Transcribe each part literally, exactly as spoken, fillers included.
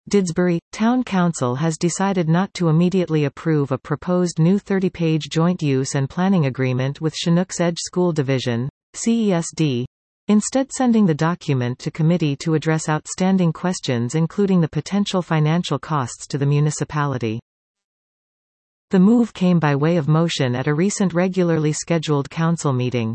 Didsbury Town Council has decided not to immediately approve a proposed new thirty-page joint use and planning agreement with Chinooks Edge School Division, C E S D, instead sending the document to committee to address outstanding questions including the potential financial costs to the municipality. The move came by way of motion at a recent regularly scheduled council meeting.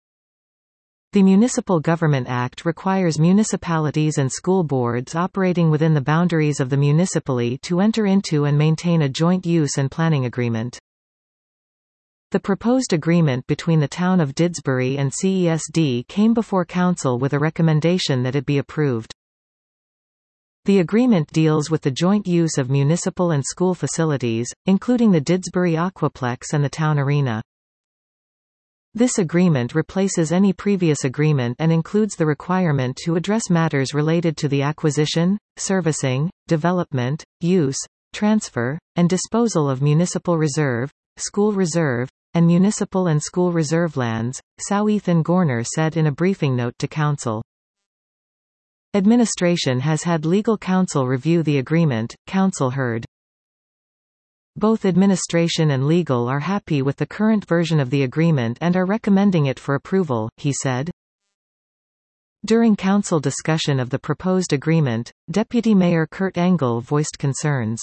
The Municipal Government Act requires municipalities and school boards operating within the boundaries of the municipality to enter into and maintain a joint use and planning agreement. The proposed agreement between the town of Didsbury and C E S D came before council with a recommendation that it be approved. The agreement deals with the joint use of municipal and school facilities, including the Didsbury Aquaplex and the town arena. This agreement replaces any previous agreement and includes the requirement to address matters related to the acquisition, servicing, development, use, transfer, and disposal of municipal reserve, school reserve, and municipal and school reserve lands, Sir Ethan Gorner said in a briefing note to council. Administration has had legal counsel review the agreement, council heard. Both administration and legal are happy with the current version of the agreement and are recommending it for approval, he said. During council discussion of the proposed agreement, Deputy Mayor Kurt Engel voiced concerns.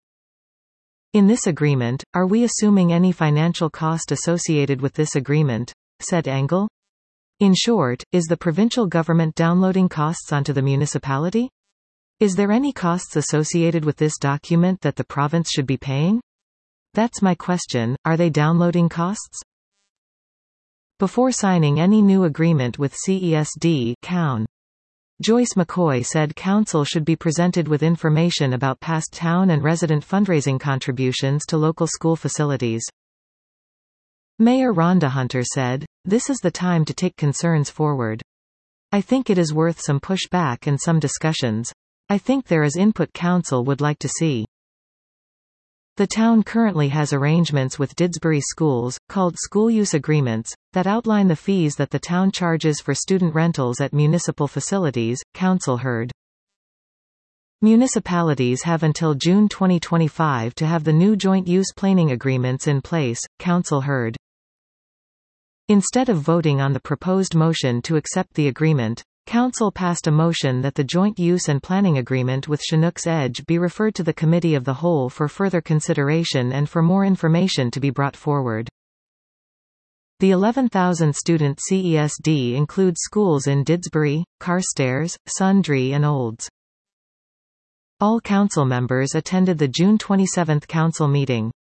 In this agreement, are we assuming any financial cost associated with this agreement? Said Engel. In short, is the provincial government downloading costs onto the municipality? Is there any costs associated with this document that the province should be paying? That's my question, are they downloading costs? Before signing any new agreement with C E S D, Coun. Joyce McCoy said council should be presented with information about past town and resident fundraising contributions to local school facilities. Mayor Rhonda Hunter said, "This is the time to take concerns forward. I think it is worth some pushback and some discussions. I think there is input council would like to see." The town currently has arrangements with Didsbury schools, called school use agreements, that outline the fees that the town charges for student rentals at municipal facilities, council heard. Municipalities have until June twenty twenty-five to have the new joint use planning agreements in place, council heard. Instead of voting on the proposed motion to accept the agreement, council passed a motion that the joint use and planning agreement with Chinooks Edge be referred to the Committee of the Whole for further consideration and for more information to be brought forward. The eleven thousand student C E S D includes schools in Didsbury, Carstairs, Sundre and Olds. All council members attended the June twenty-seventh council meeting.